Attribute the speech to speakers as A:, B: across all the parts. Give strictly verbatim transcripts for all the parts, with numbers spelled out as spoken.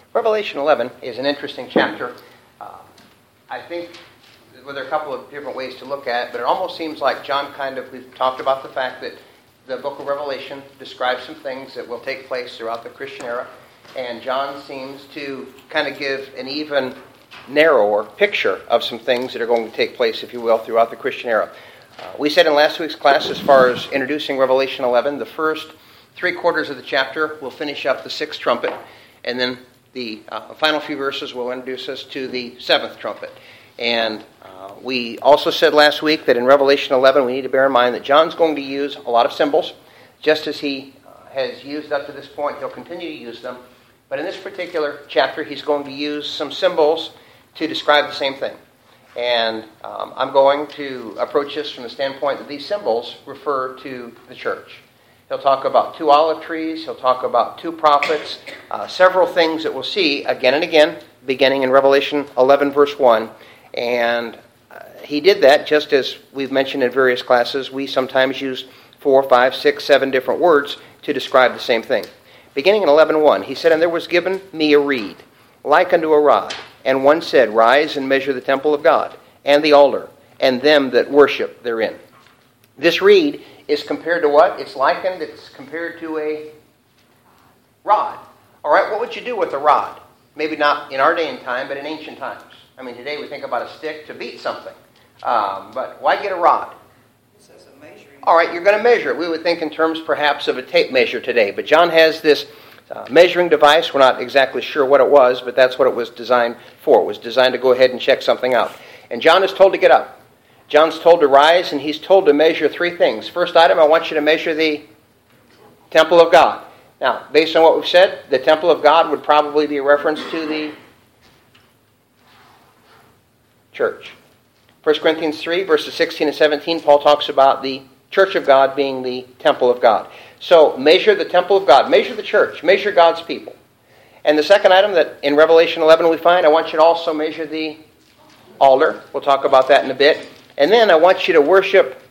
A: Revelation eleven is an interesting chapter. Uh, I think well, there are a couple of different ways to look at it, but it almost seems like John kind of, we've talked about the fact that the book of Revelation describes some things that will take place throughout the Christian era, and John seems to kind of give an even narrower picture of some things that are going to take place, if you will, throughout the Christian era. Uh, we said in last week's class, as far as introducing Revelation eleven, the first three quarters of the chapter will finish up the sixth trumpet, and then the uh, final few verses will introduce us to the seventh trumpet. And uh, we also said last week that in Revelation eleven, we need to bear in mind that John's going to use a lot of symbols. Just as he uh, has used up to this point, he'll continue to use them. But in this particular chapter, he's going to use some symbols to describe the same thing. And um, I'm going to approach this from the standpoint that these symbols refer to the church. He'll talk about two olive trees. He'll talk about two prophets. Uh, several things that we'll see again and again, beginning in Revelation eleven, verse one. And uh, he did that just as we've mentioned in various classes. We sometimes use four, five, six, seven different words to describe the same thing. Beginning in eleven one, he said, "And there was given me a reed, like unto a rod. And one said, Rise and measure the temple of God, and the altar, and them that worship therein." This reed is compared to what? It's likened, it's compared to a rod. All right, what would you do with a rod? Maybe not in our day and time, but in ancient times. I mean, today we think about a stick to beat something. Um, but why get a rod?
B: It says a measuring.
A: All right, you're going to measure it. We would think in terms perhaps of a tape measure today. But John has this uh, measuring device. We're not exactly sure what it was, but that's what it was designed for. It was designed to go ahead and check something out. And John is told to get up. John's told to rise, and he's told to measure three things. First item, I want you to measure the temple of God. Now, based on what we've said, the temple of God would probably be a reference to the church. First Corinthians three, verses sixteen and seventeen, Paul talks about the church of God being the temple of God. So, measure the temple of God. Measure the church. Measure God's people. And the second item that in Revelation eleven we find, I want you to also measure the altar. We'll talk about that in a bit. And then I want you to worship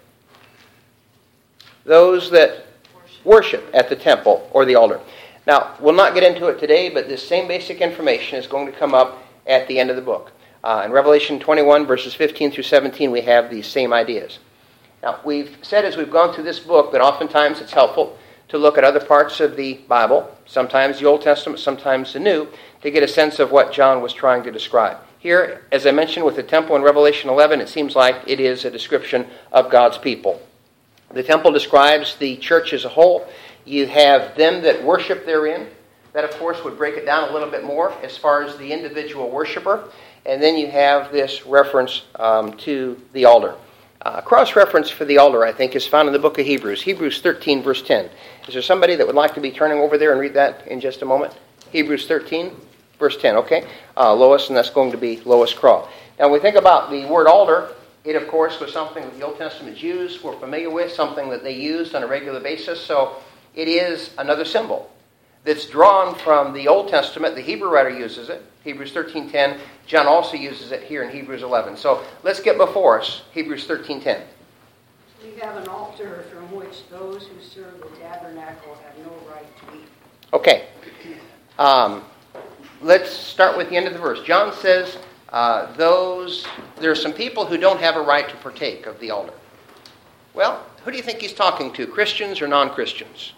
A: those that worship at the temple or the altar. Now, we'll not get into it today, but this same basic information is going to come up at the end of the book. Uh, in Revelation twenty-one, verses fifteen through seventeen, we have these same ideas. Now, we've said as we've gone through this book that oftentimes it's helpful to look at other parts of the Bible, sometimes the Old Testament, sometimes the New, to get a sense of what John was trying to describe. Here, as I mentioned with the temple in Revelation eleven, it seems like it is a description of God's people. The temple describes the church as a whole. You have them that worship therein. That, of course, would break it down a little bit more as far as the individual worshiper. And then you have this reference um, to the altar. Uh, cross-reference for the altar, I think, is found in the book of Hebrews. Hebrews thirteen, verse ten. Is there somebody that would like to be turning over there and read that in just a moment? Hebrews thirteen, verse ten, okay? Uh, Lois, and that's going to be Lois Craw. Now, when we think about the word altar, it, of course, was something that the Old Testament Jews were familiar with, something that they used on a regular basis. So it is another symbol that's drawn from the Old Testament. The Hebrew writer uses it, Hebrews thirteen ten. John also uses it here in Hebrews eleven. So let's get before us Hebrews thirteen ten.
C: We have an altar from which those who serve the tabernacle have no right to eat.
A: Okay. Um, let's start with the end of the verse. John says uh, those there are some people who don't have a right to partake of the altar. Well, who do you think he's talking to, Christians or non-Christians?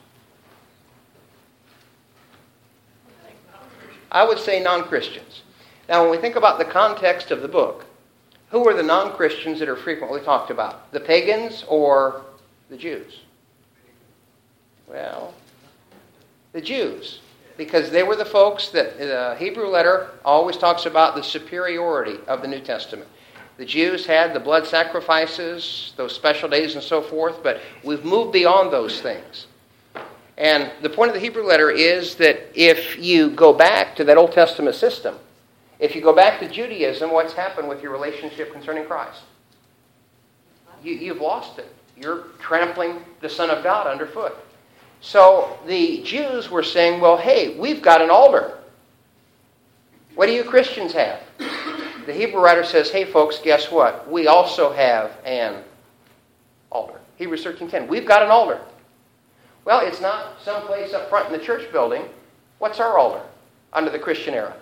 A: I would say non-Christians. Now, when we think about the context of the book, who are the non-Christians that are frequently talked about? The pagans or the Jews? Well, the Jews. Because they were the folks that the Hebrew letter always talks about the superiority of the New Testament. The Jews had the blood sacrifices, those special days and so forth, but we've moved beyond those things. And the point of the Hebrew letter is that if you go back to that Old Testament system, if you go back to Judaism, what's happened with your relationship concerning Christ? You, you've lost it. You're trampling the Son of God underfoot. So the Jews were saying, well, hey, we've got an altar. What do you Christians have? The Hebrew writer says, hey, folks, guess what? We also have an altar. Hebrews thirteen ten. We've got an altar. Well, it's not someplace up front in the church building. What's our altar? under the Christian era?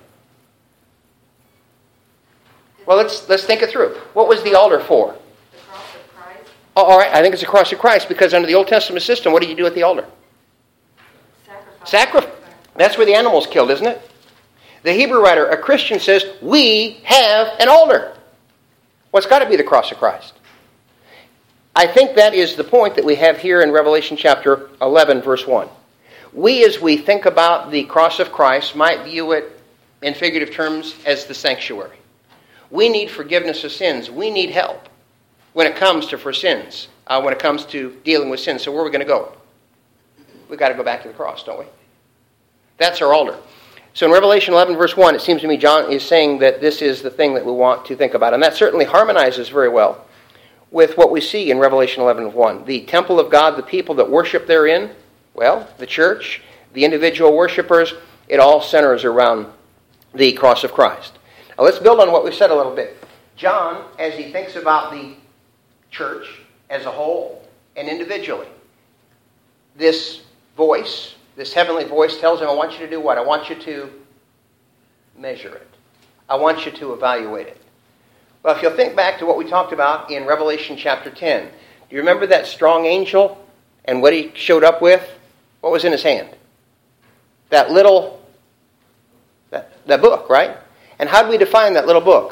A: Well, let's let's think it through. What was the altar for?
B: The cross of Christ.
A: Oh, all right, I think it's the cross of Christ, because under the Old Testament system, what do you do at the altar?
B: Sacrifice.
A: Sacrifice. That's where the animal's killed, isn't it? The Hebrew writer, a Christian, says, we have an altar. Well, it's got to be the cross of Christ. I think that is the point that we have here in Revelation chapter eleven, verse one. We, as we think about the cross of Christ, might view it in figurative terms as the sanctuary. We need forgiveness of sins. We need help when it comes to for sins, uh, when it comes to dealing with sin. So where are we going to go? We've got to go back to the cross, don't we? That's our altar. So in Revelation eleven, verse one, it seems to me John is saying that this is the thing that we want to think about. And that certainly harmonizes very well with what we see in Revelation eleven, one. The temple of God, the people that worship therein, well, the church, the individual worshipers, it all centers around the cross of Christ. Now let's build on what we said a little bit. John, as he thinks about the church as a whole and individually, this voice, this heavenly voice tells him, I want you to do what? I want you to measure it. I want you to evaluate it. Well, if you'll think back to what we talked about in Revelation chapter ten, do you remember that strong angel and what he showed up with? What was in his hand? That little, that, that book, right? And how do we define that little book?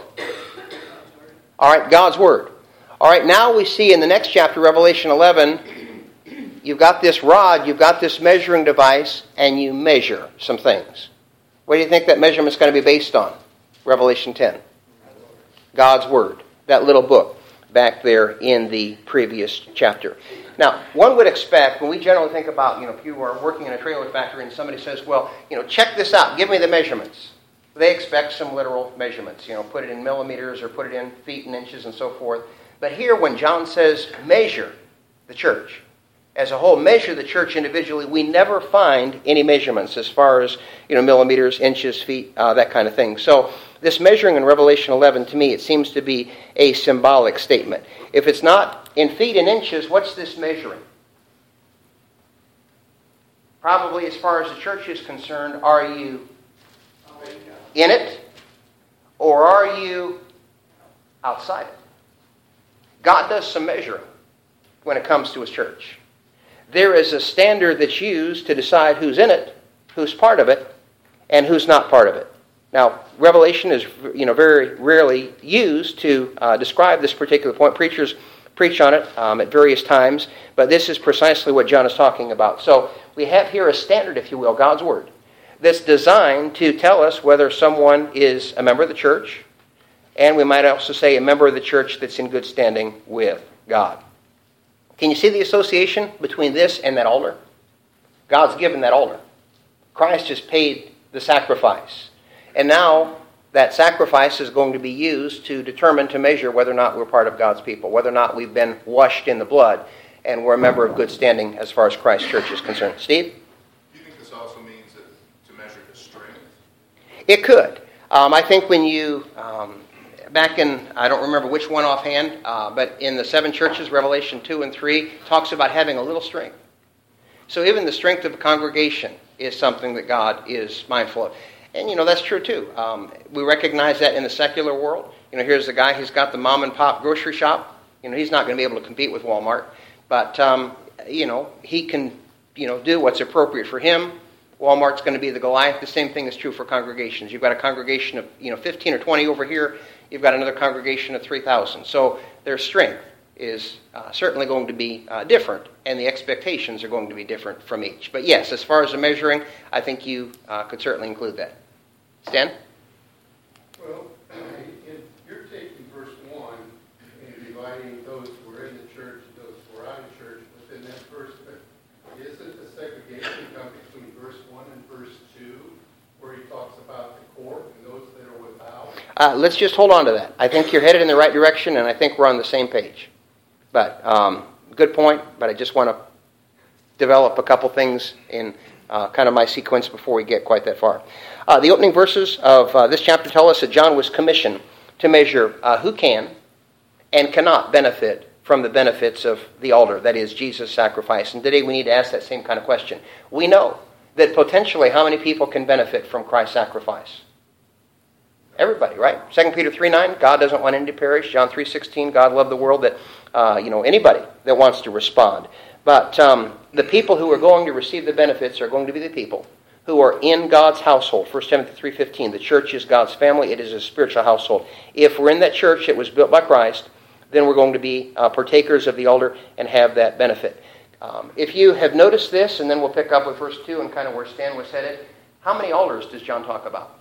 A: All right, God's Word. All right, now we see in the next chapter, Revelation eleven, you've got this rod, you've got this measuring device, and you measure some things. What do you think that measurement's going to be based on? Revelation ten. God's Word, that little book back there in the previous chapter. Now, one would expect, when we generally think about, you know, if you are working in a trailer factory and somebody says, well, you know, check this out, give me the measurements. They expect some literal measurements, you know, put it in millimeters or put it in feet and inches and so forth. But here, when John says measure the church as a whole, measure the church individually, we never find any measurements as far as, you know, millimeters, inches, feet, uh, that kind of thing. So this measuring in Revelation eleven, to me, it seems to be a symbolic statement. If it's not in feet and inches, what's this measuring? Probably, as far as the church is concerned, are you in it, or are you outside it? God does some measuring when it comes to His church. There is a standard that's used to decide who's in it, who's part of it, and who's not part of it. Now, Revelation is, you know, very rarely used to uh, describe this particular point. Preachers preach on it um, at various times, but this is precisely what John is talking about. So we have here a standard, if you will, God's Word, that's designed to tell us whether someone is a member of the church, and we might also say a member of the church that's in good standing with God. Can you see the association between this and that altar? God's given that altar. Christ has paid the sacrifice. And now that sacrifice is going to be used to determine, to measure whether or not we're part of God's people, whether or not we've been washed in the blood and we're a member of good standing as far as Christ's church is concerned. Steve?
D: Do you think this also means that to measure the strength?
A: It could. Um, I think when you, um, back in, I don't remember which one offhand, uh, but in the seven churches, Revelation two and three, talks about having a little strength. So even the strength of a congregation is something that God is mindful of. And, you know, that's true, too. Um, we recognize that in the secular world. You know, here's the guy who's got the mom-and-pop grocery shop. You know, he's not going to be able to compete with Walmart. But, um, you know, he can, you know, do what's appropriate for him. Walmart's going to be the Goliath. The same thing is true for congregations. You've got a congregation of, you know, fifteen or twenty over here. You've got another congregation of three thousand. So their strength is uh, certainly going to be uh, different, and the expectations are going to be different from each. But yes, as far as the measuring, I think you uh, could certainly include that. Stan?
E: Well, if you're taking verse one and dividing those who are in the church and those who are out of church within that verse, isn't the segregation come between verse one and verse two, where he talks about the court and those that are without?
A: Uh, let's just hold on to that. I think you're headed in the right direction, and I think we're on the same page. But um, good point, but I just want to develop a couple things in uh, kind of my sequence before we get quite that far. Uh, the opening verses of uh, this chapter tell us that John was commissioned to measure uh, who can and cannot benefit from the benefits of the altar, that is, Jesus' sacrifice. And today we need to ask that same kind of question. We know that potentially how many people can benefit from Christ's sacrifice? Everybody, right? Second Peter three nine, God doesn't want any to perish. John three sixteen, God loved the world, that, uh, you know, anybody that wants to respond. But um, the people who are going to receive the benefits are going to be the people who are in God's household. First Timothy three fifteen, the church is God's family. It is a spiritual household. If we're in that church that was built by Christ, then we're going to be uh, partakers of the altar and have that benefit. Um, if you have noticed this, and then we'll pick up with verse two and kind of where Stan was headed, how many altars does John talk about?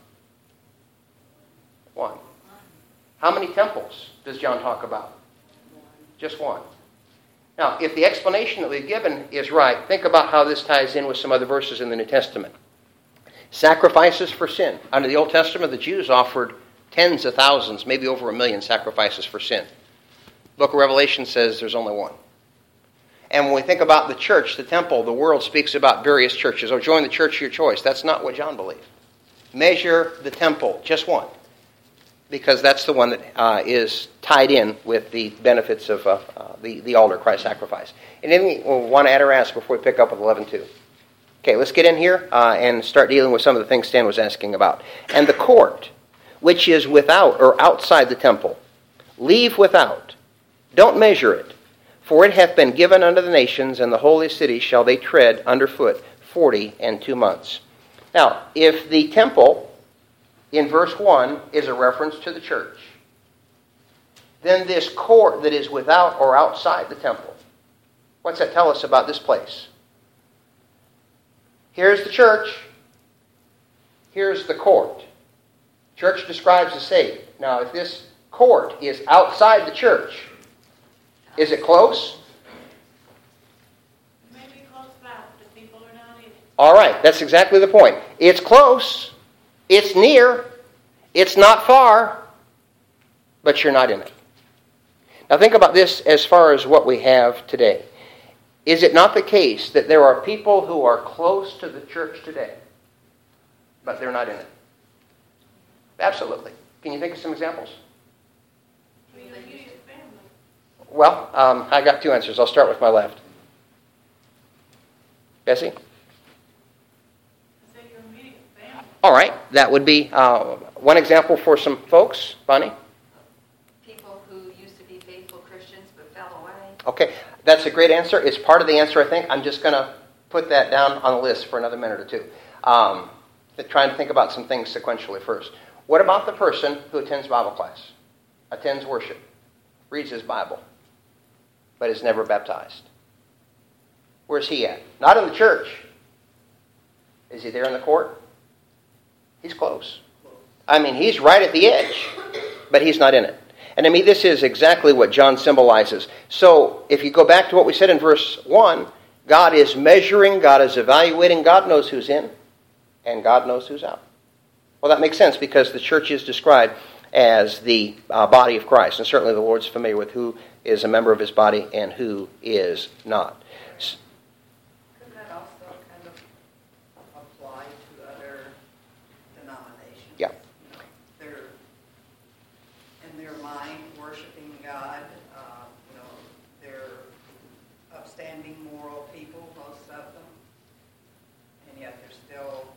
A: One. How many temples does John talk about? Just one. Now, if the explanation that we've given is right, think about how this ties in with some other verses in the New Testament. Sacrifices for sin. Under the Old Testament, the Jews offered tens of thousands, maybe over a million sacrifices for sin. The book of Revelation says there's only one. And when we think about the church, the temple, the world speaks about various churches. Oh, join the church of your choice. That's not what John believed. Measure the temple, just one. Because that's the one that uh, is tied in with the benefits of uh, uh, the, the altar, Christ's sacrifice. And then we want to add or ask before we pick up with eleven two. Okay, let's get in here uh, and start dealing with some of the things Stan was asking about. And the court, which is without or outside the temple, leave without. Don't measure it, for it hath been given unto the nations, and the holy city shall they tread under foot forty and two months. Now, if the temple in verse one is a reference to the church, then this court that is without or outside the temple, what's that tell us about this place? Here's the church. Here's the court. Church describes the saved. Now, if this court is outside the church, is it close?
B: Maybe close by, but the people are not in it.
A: All right, that's exactly the point. It's close. It's near. It's not far. But you're not in it. Now think about this as far as what we have today. Is it not the case that there are people who are close to the church today, but they're not in it? Absolutely. Can you think of some examples? Well, um, I got two answers. I'll start with my left. Bessie? All right. That would be uh, one example for some folks. Bonnie?
B: People who used to be faithful Christians but fell away.
A: Okay. That's a great answer. It's part of the answer, I think. I'm just going to put that down on the list for another minute or two. Um, trying to think about some things sequentially first. What about the person who attends Bible class, attends worship, reads his Bible, but is never baptized? Where's he at? Not in the church. Is he there in the court? He's close. I mean, he's right at the edge, but he's not in it. And I mean, this is exactly what John symbolizes. So, if you go back to what we said in verse one, God is measuring, God is evaluating, God knows who's in, and God knows who's out. Well, that makes sense because the church is described as the uh, body of Christ. And certainly the Lord's familiar with who is a member of his body and who is not.
C: Could that also kind of apply to other denominations?
A: Yeah.
C: You know, they're, in their mind, worshiping God. Uh, you know, they're upstanding, moral people, most of them. And yet they're still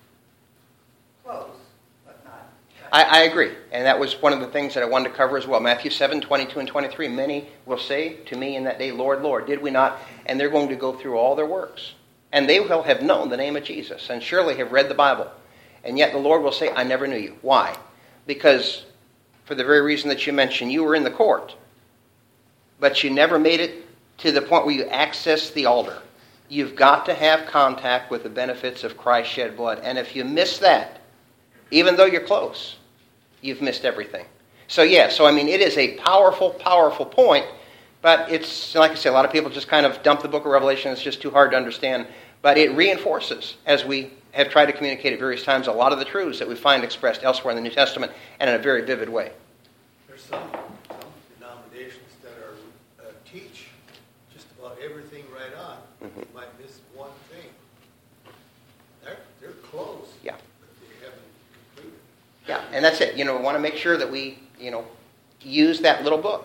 C: close, but not.
A: I, I agree. And that was one of the things that I wanted to cover as well. Matthew seven, twenty-two and twenty-three. Many will say to me in that day, Lord, Lord, did we not? And they're going to go through all their works. And they will have known the name of Jesus and surely have read the Bible. And yet the Lord will say, I never knew you. Why? Because for the very reason that you mentioned, you were in the court, but you never made it to the point where you access the altar. You've got to have contact with the benefits of Christ's shed blood. And if you miss that, even though you're close, you've missed everything. So yeah, so I mean, it is a powerful, powerful point, but it's, like I say, a lot of people just kind of dump the book of Revelation. It's just too hard to understand. But it reinforces, as we have tried to communicate at various times, a lot of the truths that we find expressed elsewhere in the New Testament and in a very vivid way.
F: There's some, some denominations that are uh, teach just about everything right on.
A: Mm-hmm.
F: You might miss one thing. They're, they're close.
A: Yeah.
F: But they haven't completed.
A: Yeah, and that's it. You know, we want to make sure that we, you know, use that little book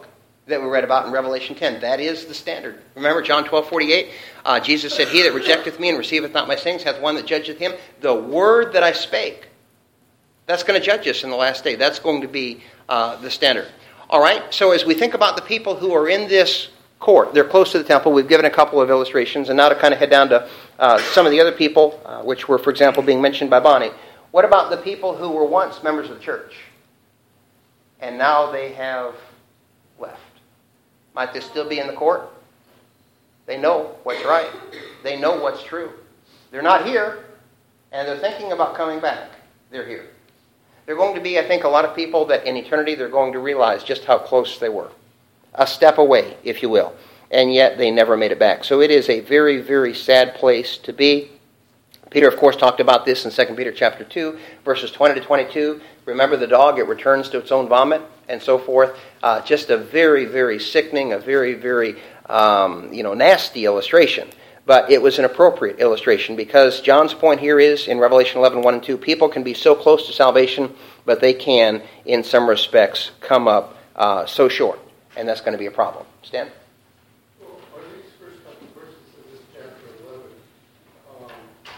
A: that we read about in Revelation ten. That is the standard. Remember John twelve forty-eight? Uh, Jesus said, "He that rejecteth me and receiveth not my sayings hath one that judgeth him. The word that I spake." That's going to judge us in the last day. That's going to be uh, the standard. All right, so as we think about the people who are in this court, they're close to the temple. We've given a couple of illustrations, and now to kind of head down to uh, some of the other people, uh, which were, for example, being mentioned by Bonnie. What about the people who were once members of the church, and now they have left? Might they still be in the court? They know what's right. They know what's true. They're not here, and they're thinking about coming back. They're here. There are going to be, I think, a lot of people that in eternity they're going to realize just how close they were. A step away, if you will. And yet they never made it back. So it is a very, very sad place to be. Peter, of course, talked about this in Second Peter chapter two, verses twenty to twenty-two. Remember the dog, it returns to its own vomit, and so forth. Uh, just a very, very sickening, a very, very um, you know, nasty illustration. But it was an appropriate illustration because John's point here is, in Revelation eleven, one and two, people can be so close to salvation, but they can, in some respects, come up uh, so short. And that's going to be a problem. Stan?
E: Well, are these first couple verses of this chapter eleven, um,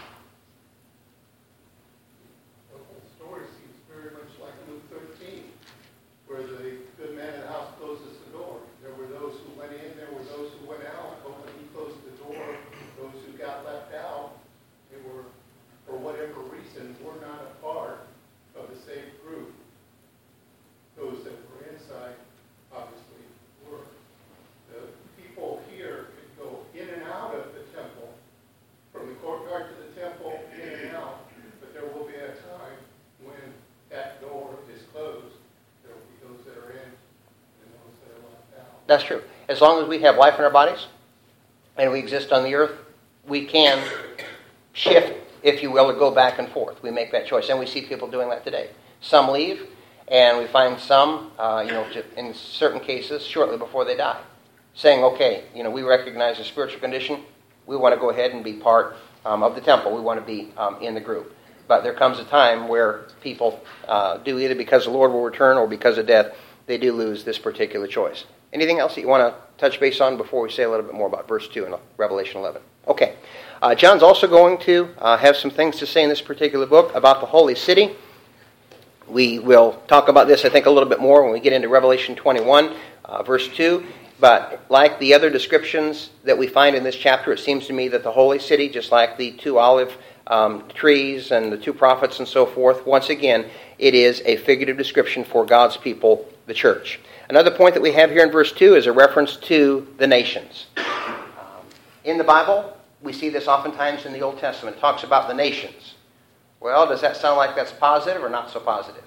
E: the whole story seems very much like Luke thirteen, where the good man in the house closes the door. There were those who went in, there were those who went out. But when he closed the door, those who got left out, they were, for whatever reason, were not a part of the saved group. Those that were inside, obviously, were. The people here could go in and out of the temple, from the courtyard to the temple, in and out, but there will be a time when that door is closed. There will be those that are in and those that are left out.
A: That's true. As long as we have life in our bodies and we exist on the earth, we can shift, if you will, or go back and forth. We make that choice. And we see people doing that today. Some leave, and we find some, uh, you know, in certain cases, shortly before they die, saying, okay, you know, we recognize the spiritual condition. We want to go ahead and be part um, of the temple. We want to be um, in the group. But there comes a time where people uh, do, either because the Lord will return or because of death, they do lose this particular choice. Anything else that you want to touch base on before we say a little bit more about verse two in Revelation eleven? Okay. Uh, John's also going to uh, have some things to say in this particular book about the holy city. We will talk about this, I think, a little bit more when we get into Revelation twenty-one, uh, verse two. But like the other descriptions that we find in this chapter, it seems to me that the holy city, just like the two olive um, trees and the two prophets and so forth, once again, it is a figurative description for God's people, the church. Another point that we have here in verse two is a reference to the nations. Um, in the Bible, we see this oftentimes in the Old Testament. It talks about the nations. Well, does that sound like that's positive or not so positive?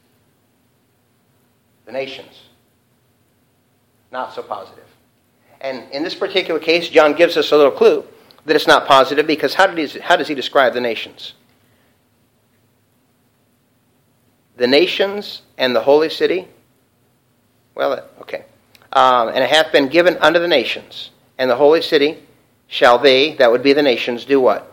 A: The nations. Not so positive. And in this particular case, John gives us a little clue that it's not positive because how, did he, how does he describe the nations? The nations and the holy city. Well, okay. Um, and it hath been given unto the nations, and the holy city shall they, that would be the nations, do what?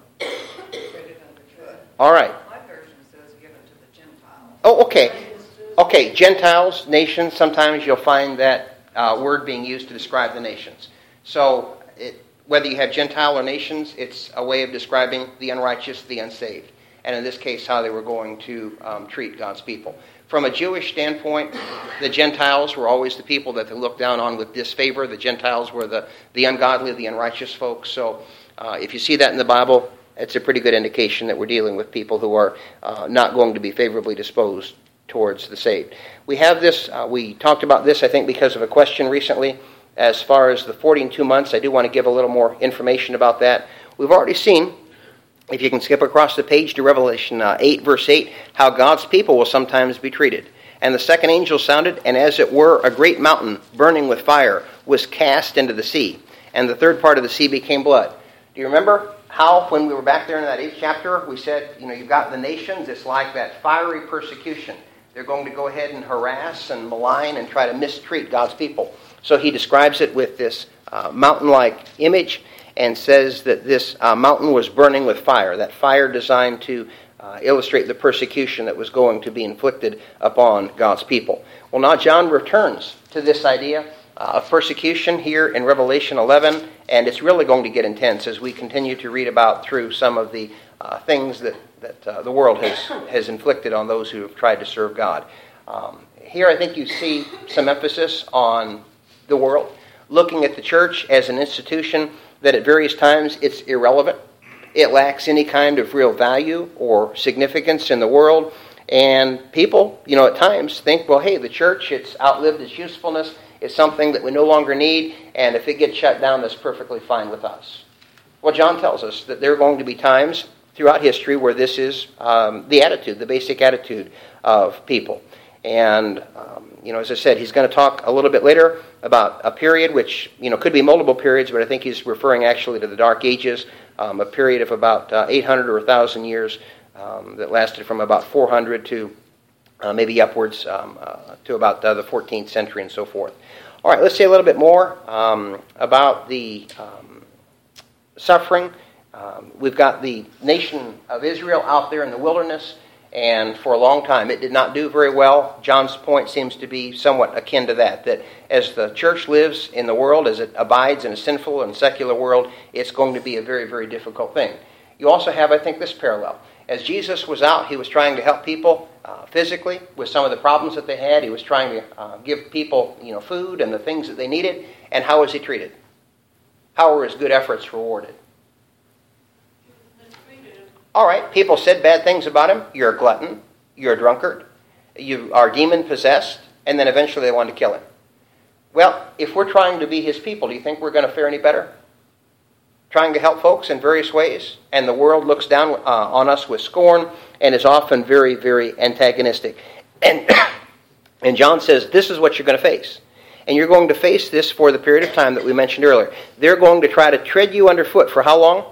A: All right.
C: My version says given to the Gentiles.
A: Oh, okay. Okay, Gentiles, nations, sometimes you'll find that uh, word being used to describe the nations. So it, whether you have Gentile or nations, it's a way of describing the unrighteous, the unsaved. And in this case, how they were going to um, treat God's people. From a Jewish standpoint, the Gentiles were always the people that they looked down on with disfavor. The Gentiles were the, the ungodly, the unrighteous folks. So uh, if you see that in the Bible, it's a pretty good indication that we're dealing with people who are uh, not going to be favorably disposed towards the saved. We have this, uh, we talked about this, I think, because of a question recently. As far as the forty and two months, I do want to give a little more information about that. We've already seen, if you can skip across the page to Revelation uh, eight, verse eight, how God's people will sometimes be treated. And the second angel sounded, and as it were, a great mountain burning with fire was cast into the sea. And the third part of the sea became blood. Do you remember how, when we were back there in that eighth chapter, we said, you know, you've got the nations, it's like that fiery persecution. They're going to go ahead and harass and malign and try to mistreat God's people. So he describes it with this uh, mountain-like image and says that this uh, mountain was burning with fire, that fire designed to uh, illustrate the persecution that was going to be inflicted upon God's people. Well, now John returns to this idea uh, of persecution here in Revelation eleven, and it's really going to get intense as we continue to read about through some of the uh, things that, that uh, the world has, has inflicted on those who have tried to serve God. Um, here I think you see some emphasis on the world, looking at the church as an institution that at various times it's irrelevant. It lacks any kind of real value or significance in the world. And people, you know, at times think, well, hey, the church, it's outlived its usefulness. It's something that we no longer need. And if it gets shut down, that's perfectly fine with us. Well, John tells us that there are going to be times throughout history where this is um, the attitude, the basic attitude of people. And, um, you know, as I said, he's going to talk a little bit later about a period which, you know, could be multiple periods, but I think he's referring actually to the Dark Ages, um, a period of about uh, eight hundred or one thousand years um, that lasted from about four hundred to uh, maybe upwards um, uh, to about uh, the fourteenth century and so forth. All right, let's say a little bit more um, about the um, suffering. Um, we've got the nation of Israel out there in the wilderness. And for a long time, it did not do very well. John's point seems to be somewhat akin to that, that as the church lives in the world, as it abides in a sinful and secular world, it's going to be a very, very difficult thing. You also have, I think, this parallel. As Jesus was out, he was trying to help people uh, physically with some of the problems that they had. He was trying to uh, give people, you know, food and the things that they needed. And how was he treated? How were his good efforts rewarded? All right, people said bad things about him. You're a glutton. You're a drunkard. You are demon-possessed. And then eventually they wanted to kill him. Well, if we're trying to be his people, do you think we're going to fare any better? Trying to help folks in various ways, and the world looks down uh, on us with scorn and is often very, very antagonistic. And, and John says, this is what you're going to face. And you're going to face this for the period of time that we mentioned earlier. They're going to try to tread you underfoot for how long?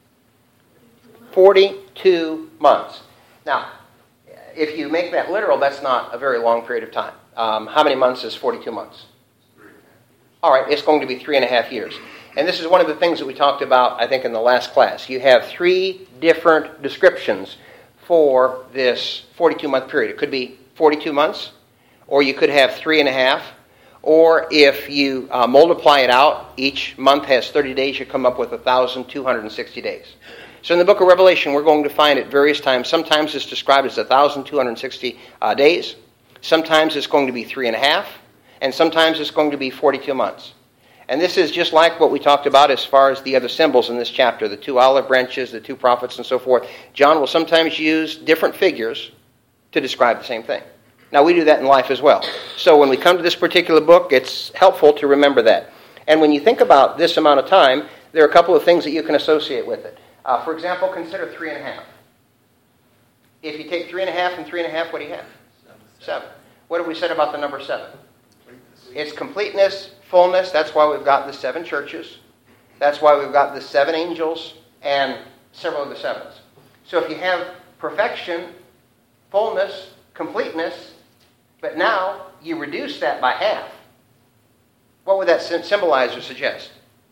A: forty-two months. Now, if you make that literal, that's not a very long period of time. Um, how many months is forty-two months? All right, it's going to be three and a half years. And this is one of the things that we talked about, I think, in the last class. You have three different descriptions for this forty-two-month period. It could be forty-two months, or you could have three and a half, or if you uh, multiply it out, each month has thirty days, you come up with one thousand two hundred sixty days. So in the book of Revelation, we're going to find at various times, sometimes it's described as one thousand two hundred sixty uh, days, sometimes it's going to be three and a half, and sometimes it's going to be forty-two months. And this is just like what we talked about as far as the other symbols in this chapter, the two olive branches, the two prophets, and so forth. John will sometimes use different figures to describe the same thing. Now, we do that in life as well. So when we come to this particular book, it's helpful to remember that. And when you think about this amount of time, there are a couple of things that you can associate with it. Uh, for example, consider three and a half. If you take three and a half and three and a half, what do you have? Seven. Seven. What have we said about the number seven? It's completeness, fullness. That's why we've got the seven churches. That's why we've got the seven angels and several of the sevens. So if you have perfection, fullness, completeness, but now you reduce that by half, what would that symbolize or suggest?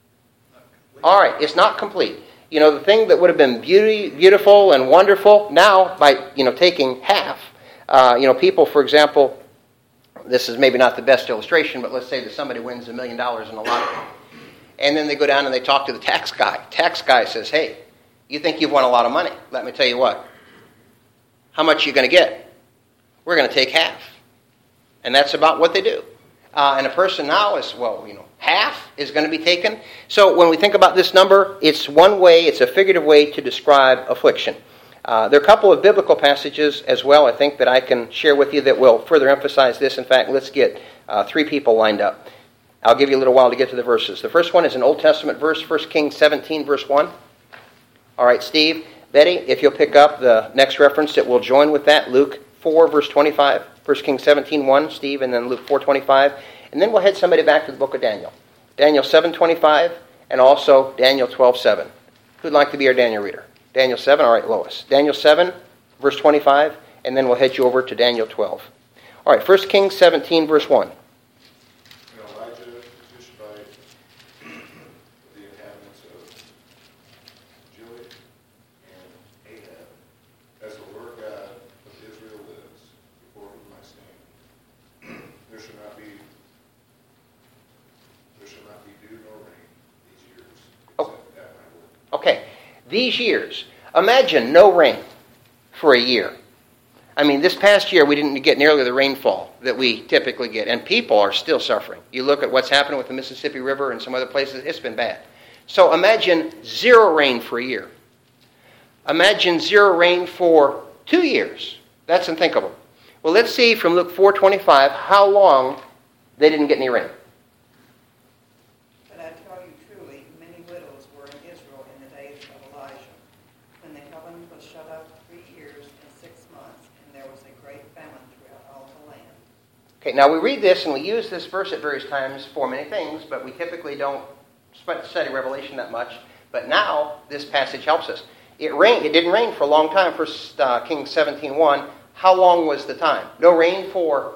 A: All right, it's not complete. You know, the thing that would have been beauty, beautiful and wonderful, now by, you know, taking half, uh, you know, people, for example, this is maybe not the best illustration, but let's say that somebody wins a million dollars in a lottery. And then they go down and they talk to the tax guy. Tax guy says, hey, you think you've won a lot of money. Let me tell you what. How much are you going to get? We're going to take half. And that's about what they do. Uh, and a person now is, well, you know, half is going to be taken. So when we think about this number, it's one way, it's a figurative way to describe affliction. Uh, there are a couple of biblical passages as well, I think, that I can share with you that will further emphasize this. In fact, let's get uh, three people lined up. I'll give you a little while to get to the verses. The first one is an Old Testament verse, First Kings seventeen, verse one. All right, Steve, Betty, if you'll pick up the next reference that will join with that, Luke four, verse twenty-five. First Kings seventeen, one, Steve, and then Luke four, twenty-five. And then we'll head somebody back to the book of Daniel. Daniel seven, twenty-five, and also Daniel twelve, seven. Who'd like to be our Daniel reader? Daniel seven, all right, Lois. Daniel seven, verse twenty-five, and then we'll head you over to Daniel twelve. All right, First Kings seventeen, verse one.
D: And Elijah the Tishbite, the inhabitants of Gilead and Ahab, as the Lord God of Israel lives, before whom I stand, there shall not be
A: these years, imagine no rain for a year. I mean, this past year we didn't get nearly the rainfall that we typically get, and people are still suffering. You look at what's happening with the Mississippi River and some other places, it's been bad. So imagine zero rain for a year. Imagine zero rain for two years. That's unthinkable. Well, let's see from Luke four twenty-five how long they didn't get any rain.
C: But I tell you truly, many widows were in Israel in the days of Elijah, when the heaven was shut up three years and six months, and there was a great famine throughout all the land.
A: Okay, now we read this and we use this verse at various times for many things, but we typically don't study Revelation that much. But now this passage helps us. It rained. It didn't rain for a long time. First uh, Kings seventeen one. How long was the time? No rain for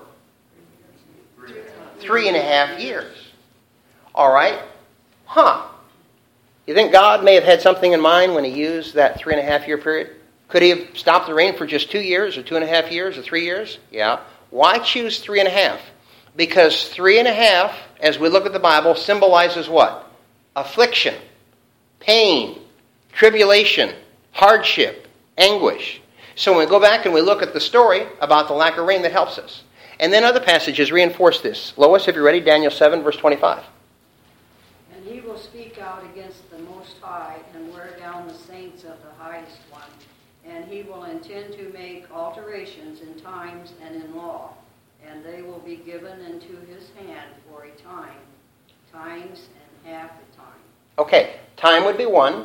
A: three and a half years. All right. Huh. You think God may have had something in mind when he used that three and a half year period? Could he have stopped the rain for just two years or two and a half years or three years? Yeah. Why choose three and a half? Because three and a half, as we look at the Bible, symbolizes what? Affliction, pain, tribulation, hardship, anguish. So when we go back and we look at the story about the lack of rain, that helps us. And then other passages reinforce this. Lois, if you're ready, Daniel seven, verse twenty-five.
G: And he will speak out against the Most High and wear down the saints of the Highest One. And he will intend to make alterations in times and in law. And they will be given into his hand for a time, times and half a time.
A: Okay, time would be one.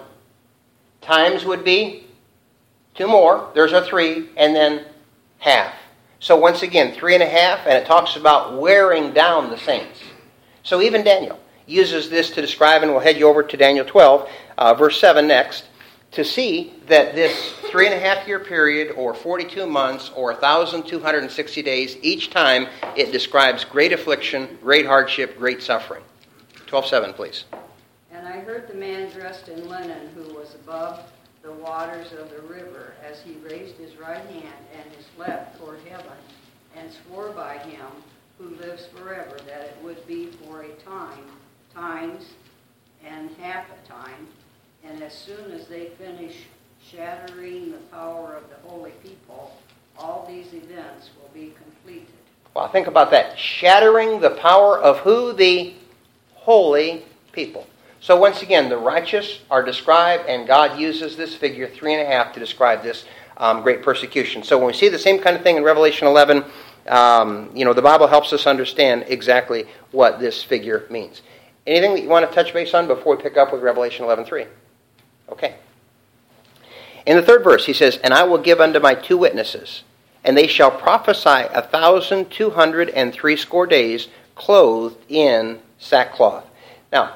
A: Times would be two more. There's a three, and then half. So once again, three and a half, and it talks about wearing down the saints. So even Daniel uses this to describe, and we'll head you over to Daniel twelve, uh, verse seven next, to see that this three and a half year period, or forty-two months, or one thousand two hundred sixty days, each time it describes great affliction, great hardship, great suffering. twelve seven, please.
G: And I heard the man dressed in linen who was above the waters of the river, as he raised his right hand and his left toward heaven, and swore by him who lives forever that it would be for a time, times, and half a time, and as soon as they finish shattering the power of the holy people, all these events will be completed.
A: Well, think about that. Shattering the power of who? The holy people. So once again, the righteous are described, and God uses this figure, three and a half, to describe this um, great persecution. So when we see the same kind of thing in Revelation eleven, um, you know, the Bible helps us understand exactly what this figure means. Anything that you want to touch base on before we pick up with Revelation eleven three? Okay. In the third verse, he says, "And I will give unto my two witnesses, and they shall prophesy a thousand two hundred and threescore days, clothed in sackcloth." Now,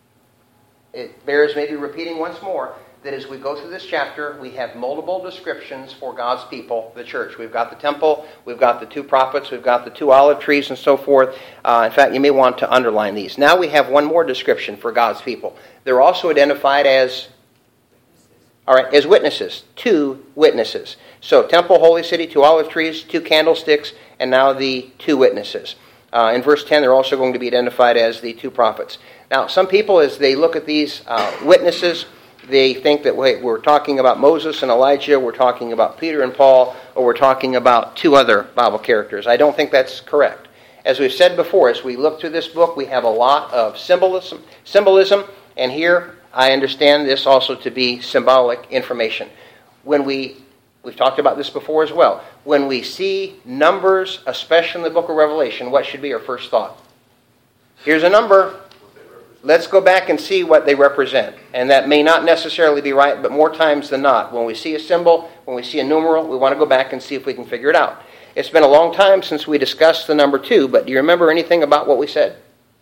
A: it bears maybe repeating once more that as we go through this chapter, we have multiple descriptions for God's people, the church. We've got the temple, we've got the two prophets, we've got the two olive trees, and so forth. Uh, in fact, you may want to underline these. Now we have one more description for God's people. They're also identified as, all right, as witnesses, two witnesses. So temple, holy city, two olive trees, two candlesticks, and now the two witnesses. Uh, in verse ten, they're also going to be identified as the two prophets. Now, some people, as they look at these uh, witnesses, they think that, wait, we're talking about Moses and Elijah, we're talking about Peter and Paul, or we're talking about two other Bible characters. I don't think that's correct. As we've said before, as we look through this book, we have a lot of symbolism, symbolism, and here I understand this also to be symbolic information. When we, we've talked about this before as well, when we see numbers, especially in the book of Revelation, what should be our first thought? Here's a number. Let's go back and see what they represent. And that may not necessarily be right, but more times than not, when we see a symbol, when we see a numeral, we want to go back and see if we can figure it out. It's been a long time since we discussed the number two, but do you remember anything about what we said?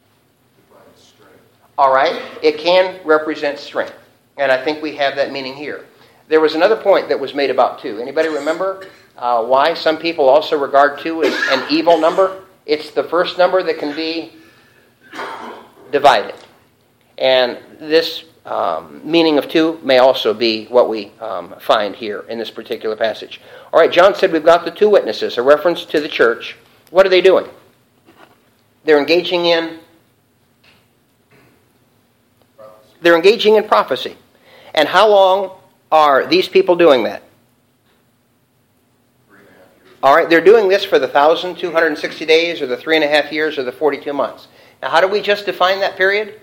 A: All right, it can represent strength. And I think we have that meaning here. There was another point that was made about two. Anybody remember uh, why some people also regard two as an evil number? It's the first number that can be divided. And this um, meaning of two may also be what we um, find here in this particular passage. All right, John said we've got the two witnesses, a reference to the church. What are they doing? They're engaging in they're engaging in prophecy. And how long are these people doing that?
D: Three and a half years.
A: All right, they're doing this for the one thousand two hundred sixty days or the three and a half years or the forty-two months. Now, how do we just define that period?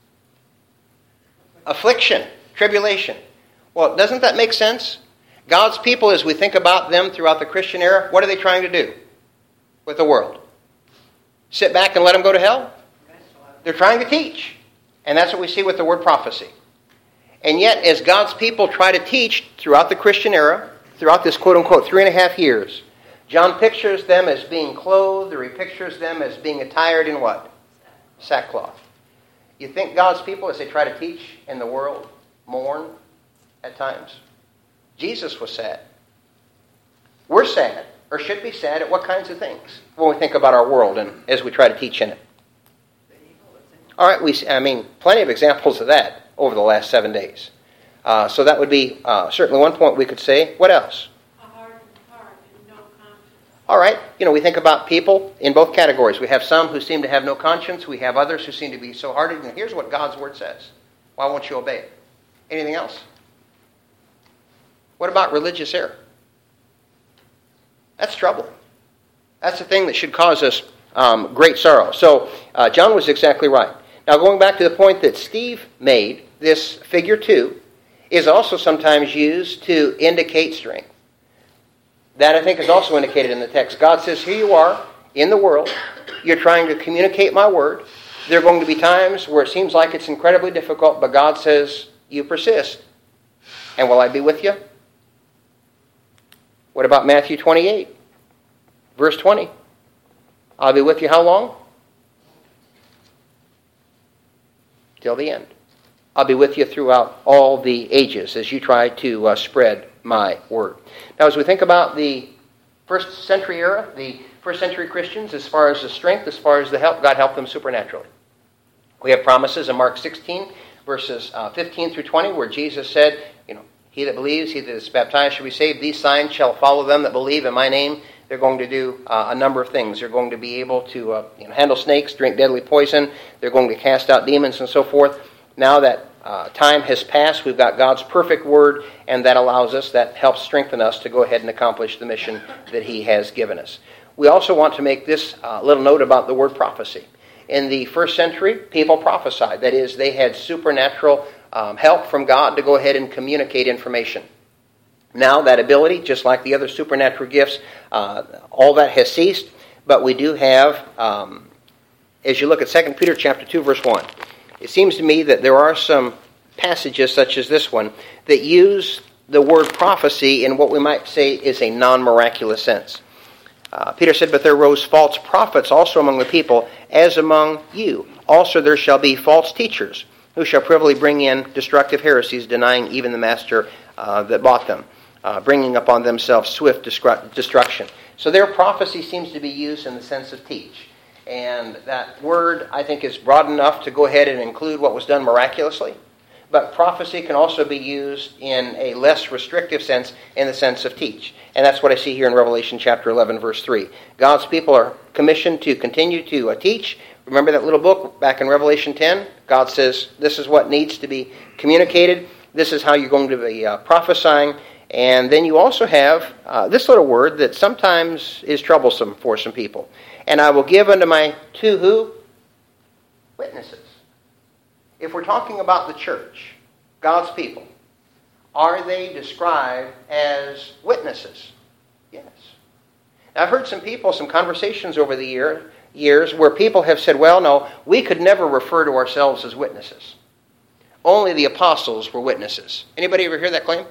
A: Affliction, tribulation. Well, doesn't that make sense? God's people, as we think about them throughout the Christian era, what are they trying to do with the world? Sit back and let them go to hell? They're trying to teach. And that's what we see with the word prophecy. And yet, as God's people try to teach throughout the Christian era, throughout this quote-unquote three and a half years, John pictures them as being clothed, or he pictures them as being attired in what? Sackcloth. You think God's people, as they try to teach in the world, mourn at times? Jesus was sad. We're sad, or should be sad, at what kinds of things when we think about our world and as we try to teach in it? All right, we, I mean, plenty of examples of that over the last seven days. Uh, so that would be uh, certainly one point we could say. What else?
H: A hardened heart and no conscience.
A: All right, you know, we think about people in both categories. We have some who seem to have no conscience. We have others who seem to be so hardened. And here's what God's Word says. Why won't you obey it? Anything else? What about religious error? That's trouble. That's the thing that should cause us um, great sorrow. So uh, John was exactly right. Now, going back to the point that Steve made, this figure two is also sometimes used to indicate strength. That, I think, is also indicated in the text. God says, here you are in the world. You're trying to communicate my word. There are going to be times where it seems like it's incredibly difficult, but God says, you persist. And will I be with you? What about Matthew twenty-eight, verse twenty? I'll be with you how long? Till the end. I'll be with you throughout all the ages as you try to uh, spread my word. Now, as we think about the first century era, the first century Christians, as far as the strength, as far as the help, God helped them supernaturally. We have promises in Mark sixteen, verses uh, fifteen through twenty, where Jesus said, you know, he that believes, he that is baptized shall be saved. These signs shall follow them that believe in my name. They're going to do uh, a number of things. They're going to be able to uh, you know, handle snakes, drink deadly poison. They're going to cast out demons and so forth. Now that uh, time has passed, we've got God's perfect word, and that allows us, that helps strengthen us to go ahead and accomplish the mission that he has given us. We also want to make this uh, little note about the word prophecy. In the first century, people prophesied. That is, they had supernatural um, help from God to go ahead and communicate information. Now that ability, just like the other supernatural gifts, uh, all that has ceased. But we do have, um, as you look at Second Peter chapter two, verse one, it seems to me that there are some passages such as this one that use the word prophecy in what we might say is a non-miraculous sense. Uh, Peter said, but there rose false prophets also among the people, as among you. Also there shall be false teachers, who shall privily bring in destructive heresies, denying even the master uh, that bought them, uh, bringing upon themselves swift destru- destruction. So their prophecy seems to be used in the sense of teach. And that word, I think, is broad enough to go ahead and include what was done miraculously. But prophecy can also be used in a less restrictive sense, in the sense of teach. And that's what I see here in Revelation chapter eleven, verse three. God's people are commissioned to continue to uh, teach. Remember that little book back in Revelation ten? God says, this is what needs to be communicated. This is how you're going to be uh, prophesying. And then you also have uh, this little word that sometimes is troublesome for some people. And I will give unto my two who? Witnesses. If we're talking about the church, God's people, are they described as witnesses? Yes. Now, I've heard some people, some conversations over the year, years where people have said, well, no, we could never refer to ourselves as witnesses. Only the apostles were witnesses. Anybody ever hear that claim?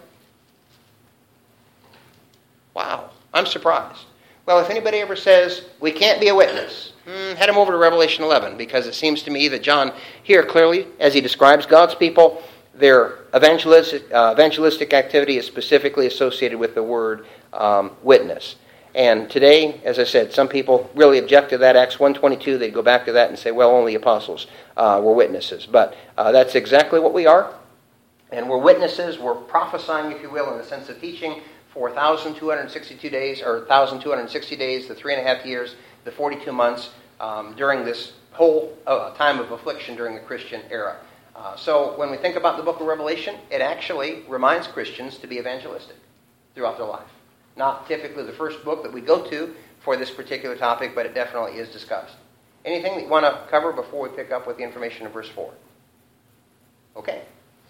A: Wow, I'm surprised. Well, if anybody ever says, we can't be a witness, hmm, head them over to Revelation eleven, because it seems to me that John here clearly, as he describes God's people, their evangelistic, uh, evangelistic activity is specifically associated with the word um, witness. And today, as I said, some people really object to that. Acts one twenty-two, they go back to that and say, well, only apostles uh, were witnesses. But uh, that's exactly what we are. And we're witnesses, we're prophesying, if you will, in the sense of teaching for one thousand two hundred sixty-two days, or one thousand two hundred sixty days, the three and a half years, the forty-two months, um, during this whole uh, time of affliction during the Christian era. Uh, so when we think about the book of Revelation, it actually reminds Christians to be evangelistic throughout their life. Not typically the first book that we go to for this particular topic, but it definitely is discussed. Anything that you want to cover before we pick up with the information in verse four? Okay.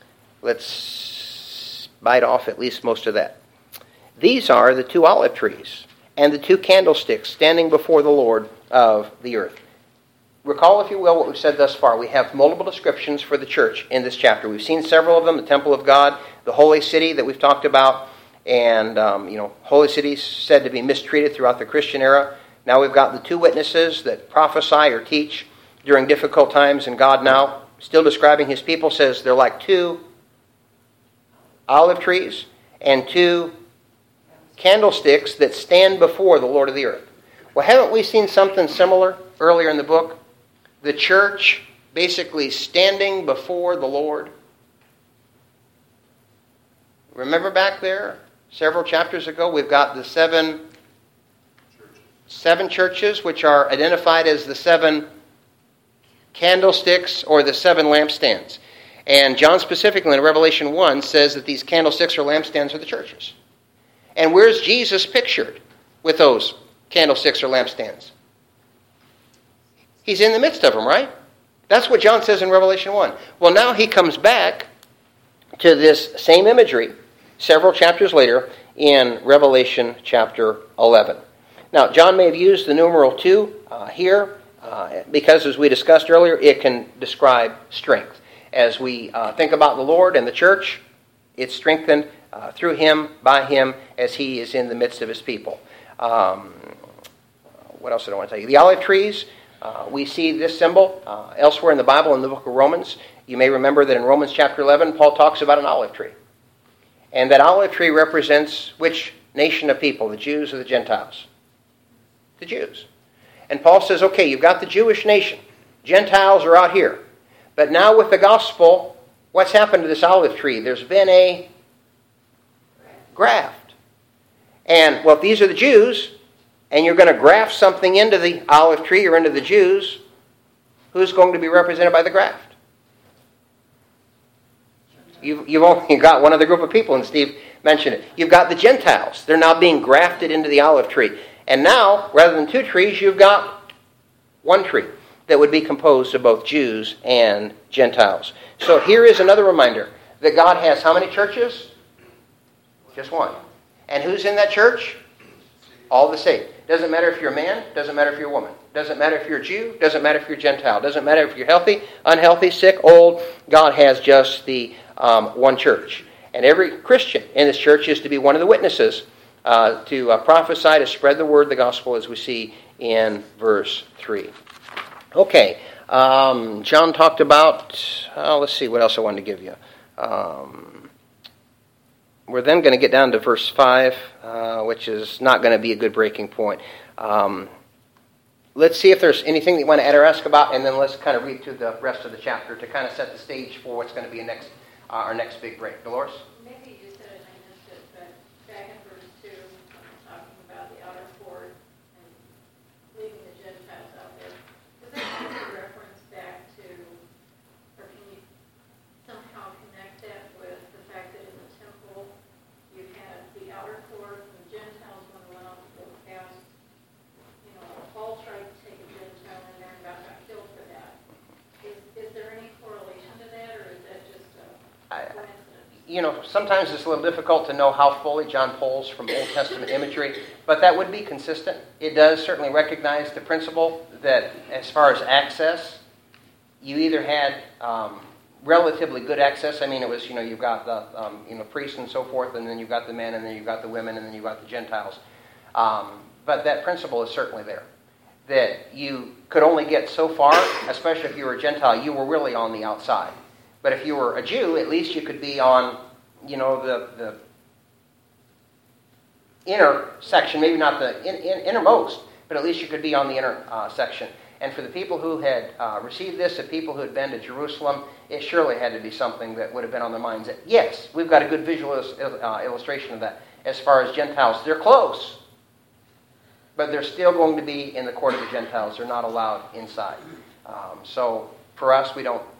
A: Let's bite off at least most of that. These are the two olive trees and the two candlesticks standing before the Lord of the earth. Recall, if you will, what we've said thus far. We have multiple descriptions for the church in this chapter. We've seen several of them: the temple of God, the holy city that we've talked about, and um, you know, holy cities said to be mistreated throughout the Christian era. Now we've got the two witnesses that prophesy or teach during difficult times, and God now, still describing His people, says they're like two olive trees and two candlesticks that stand before the Lord of the earth. Well, haven't we seen something similar earlier in the book? The church basically standing before the Lord. Remember back there, several chapters ago, we've got the seven, seven churches, which are identified as the seven candlesticks or the seven lampstands. And John specifically in Revelation one says that these candlesticks or lampstands are the churches. And where's Jesus pictured with those candlesticks or lampstands? He's in the midst of them, right? That's what John says in Revelation one. Well, now he comes back to this same imagery several chapters later in Revelation chapter eleven. Now, John may have used the numeral two uh, here uh, because, as we discussed earlier, it can describe strength. As we uh, think about the Lord and the church, it's strengthened uh, through Him, by Him, as He is in the midst of His people. Um, what else did I want to tell you? The olive trees, uh, we see this symbol uh, elsewhere in the Bible in the book of Romans. You may remember that in Romans chapter eleven, Paul talks about an olive tree. And that olive tree represents which nation of people, the Jews or the Gentiles? The Jews. And Paul says, okay, you've got the Jewish nation. Gentiles are out here. But now with the gospel, what's happened to this olive tree? There's been a graft. And, well, if these are the Jews, and you're going to graft something into the olive tree or into the Jews, who's going to be represented by the graft? You've, you've only got one other group of people, and Steve mentioned it. You've got the Gentiles. They're now being grafted into the olive tree. And now, rather than two trees, you've got one tree that would be composed of both Jews and Gentiles. So here is another reminder that God has how many churches? Just one. And who's in that church? All the saved. Doesn't matter if you're a man, doesn't matter if you're a woman. Doesn't matter if you're a Jew, doesn't matter if you're a Gentile. Doesn't matter if you're healthy, unhealthy, sick, old. God has just the um, one church. And every Christian in this church is to be one of the witnesses uh, to uh, prophesy, to spread the word, the gospel, as we see in verse three. Okay, um, John talked about, uh, let's see what else I wanted to give you. Um, we're then going to get down to verse five, uh, which is not going to be a good breaking point. Um, let's see if there's anything that you want to add or ask about, and then let's kind of read through the rest of the chapter to kind of set the stage for what's going to be a next, uh, our next big break. Dolores?
H: Maybe you said it and I missed it, but back in verse two, talking about the outer court and leaving the Gentiles out there, does that have a reference back to, or can you somehow connect that with the fact that in the temple you had the outer court and the Gentiles when they went off to go past? You know, Paul tried to take a Gentile in there and got, got killed for that. Is, is there any correlation to that, or is that just a coincidence?
A: You know, sometimes it's a little difficult to know how fully John pulls from Old Testament imagery, but that would be consistent. It does certainly recognize the principle that as far as access, you either had um, relatively good access. I mean, it was, you know, you've got the um, you know priests and so forth, and then you've got the men, and then you've got the women, and then you've got the Gentiles. Um, but that principle is certainly there, that you could only get so far, especially if you were a Gentile. You were really on the outside. But if you were a Jew, at least you could be on, you know, the, the inner section, maybe not the in, in, innermost, but at least you could be on the inner uh, section. And for the people who had uh, received this, the people who had been to Jerusalem, it surely had to be something that would have been on their minds. That, yes, we've got a good visual uh, illustration of that. As far as Gentiles, they're close, but they're still going to be in the court of the Gentiles. They're not allowed inside. Um, so for us, we don't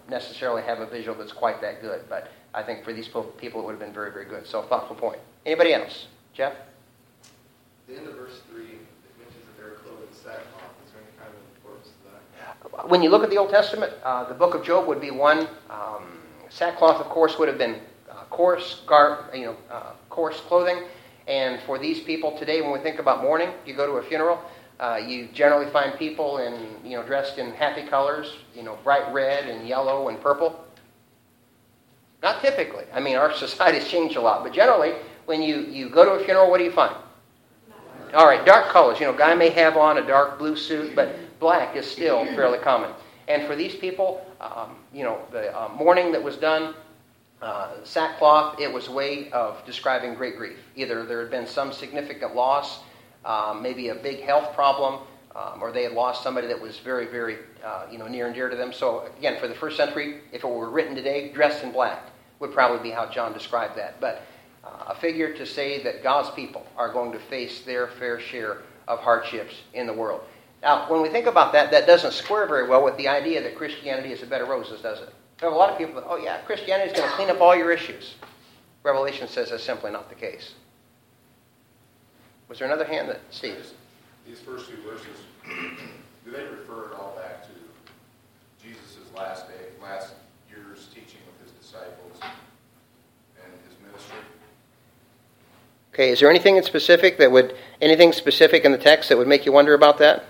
A: necessarily have a visual that's quite that good. But I think for these people, it would have been very, very good. So, thoughtful point. Anybody else? Jeff?
I: The end of verse three, it mentions that they were clothed in sackcloth. Is there any kind of importance to that?
A: When you look at the Old Testament, uh, the book of Job would be one. Um, sackcloth, of course, would have been uh, coarse, gar- you know, uh, coarse clothing. And for these people today, when we think about mourning, you go to a funeral, uh, you generally find people in, you know, dressed in happy colors, you know, bright red and yellow and purple. Not typically. I mean, our society's changed a lot. But generally, when you, you go to a funeral, what do you find? All right, dark colors. You know, guy may have on a dark blue suit, but black is still fairly common. And for these people, um, you know, the uh, mourning that was done, uh, sackcloth, it was a way of describing great grief. Either there had been some significant loss, um, maybe a big health problem, um, or they had lost somebody that was very, very, uh, you know, near and dear to them. So again, for the first century, if it were written today, dressed in black would probably be how John described that. But uh, a figure to say that God's people are going to face their fair share of hardships in the world. Now, when we think about that, that doesn't square very well with the idea that Christianity is a bed of roses, does it? We have a lot of people that, oh yeah, Christianity is going to clean up all your issues. Revelation says that's simply not the case. Was there another hand that, Steve?
D: These first two verses, do they refer at all back to Jesus' last day, last year's teaching with his disciples and his ministry?
A: Okay, is there anything in specific that would, anything specific in the text that would make you wonder about that?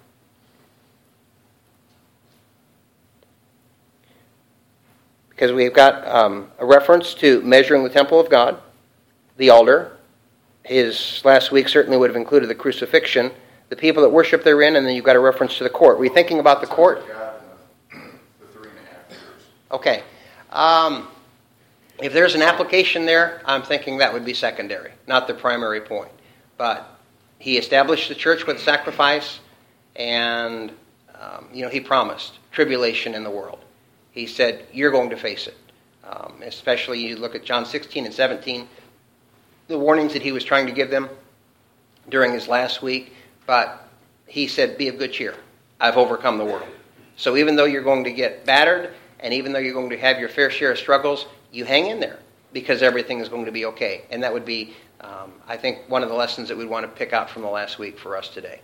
A: Because we've got um, a reference to measuring the temple of God, the altar. His last week certainly would have included the crucifixion, the people that worship therein, and then you've got a reference to the court. Were you thinking about the court?
D: The three and a half years.
A: Okay. Um, if there's an application there, I'm thinking that would be secondary, not the primary point. But he established the church with sacrifice, and um, you know, he promised tribulation in the world. He said, you're going to face it. Um, especially you look at John sixteen and seventeen, the warnings that he was trying to give them during his last week. But he said, be of good cheer. I've overcome the world. So even though you're going to get battered, and even though you're going to have your fair share of struggles, you hang in there because everything is going to be okay. And that would be, um, I think, one of the lessons that we'd want to pick out from the last week for us today.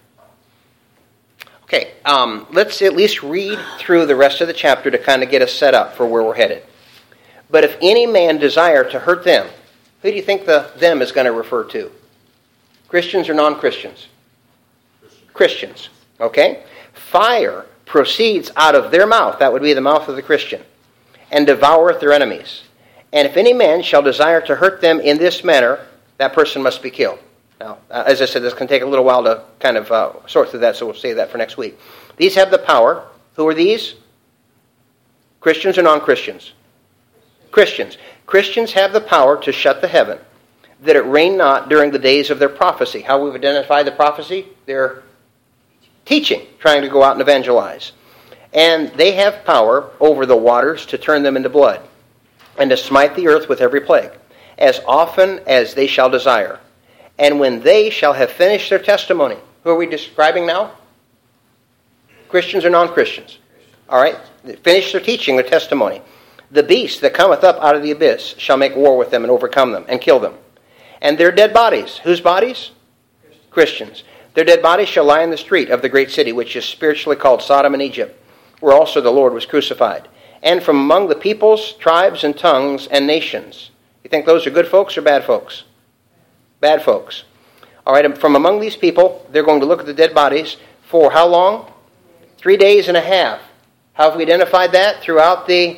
A: Okay, um, let's at least read through the rest of the chapter to kind of get us set up for where we're headed. But if any man desire to hurt them, who do you think the them is going to refer to? Christians or non-Christians? Christians. Okay? Fire proceeds out of their mouth, that would be the mouth of the Christian, and devoureth their enemies. And if any man shall desire to hurt them in this manner, that person must be killed. Now, uh, as I said, this can take a little while to kind of uh, sort through that, so we'll save that for next week. These have the power. Who are these? Christians or non-Christians? Christians. Christians have the power to shut the heaven, that it rain not during the days of their prophecy. How we've identified the prophecy? Their teaching, trying to go out and evangelize. And they have power over the waters to turn them into blood, and to smite the earth with every plague, as often as they shall desire. And when they shall have finished their testimony, who are we describing now? Christians or non-Christians? All right, finish their teaching, their testimony. The beast that cometh up out of the abyss shall make war with them and overcome them and kill them. And their dead bodies, whose bodies? Christians. Their dead bodies shall lie in the street of the great city, which is spiritually called Sodom and Egypt, where also the Lord was crucified. And from among the peoples, tribes, and tongues, and nations. You think those are good folks or bad folks? Bad folks. All right, and from among these people, they're going to look at the dead bodies for how long? Three days and a half. How have we identified that? Throughout the,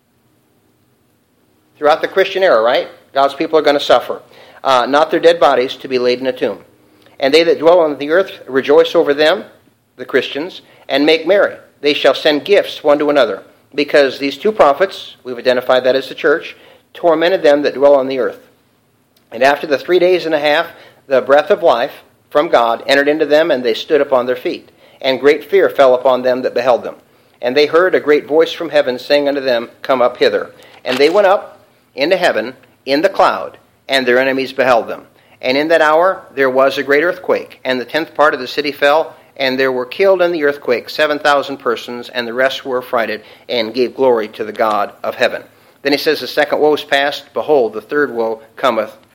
A: throughout the Christian era, right? God's people are going to suffer. Uh, not their dead bodies to be laid in a tomb. And they that dwell on the earth rejoice over them, the Christians, and make merry. They shall send gifts one to another, because these two prophets, we've identified that as the church, tormented them that dwell on the earth. And after the three days and a half, the breath of life from God entered into them, and they stood upon their feet. And great fear fell upon them that beheld them. And they heard a great voice from heaven saying unto them, Come up hither. And they went up into heaven in the cloud, and their enemies beheld them. And in that hour there was a great earthquake, and the tenth part of the city fell, And there were killed in the earthquake seven thousand persons, and the rest were affrighted, and gave glory to the God of heaven. Then he says, the second woe is past. Behold, the third woe cometh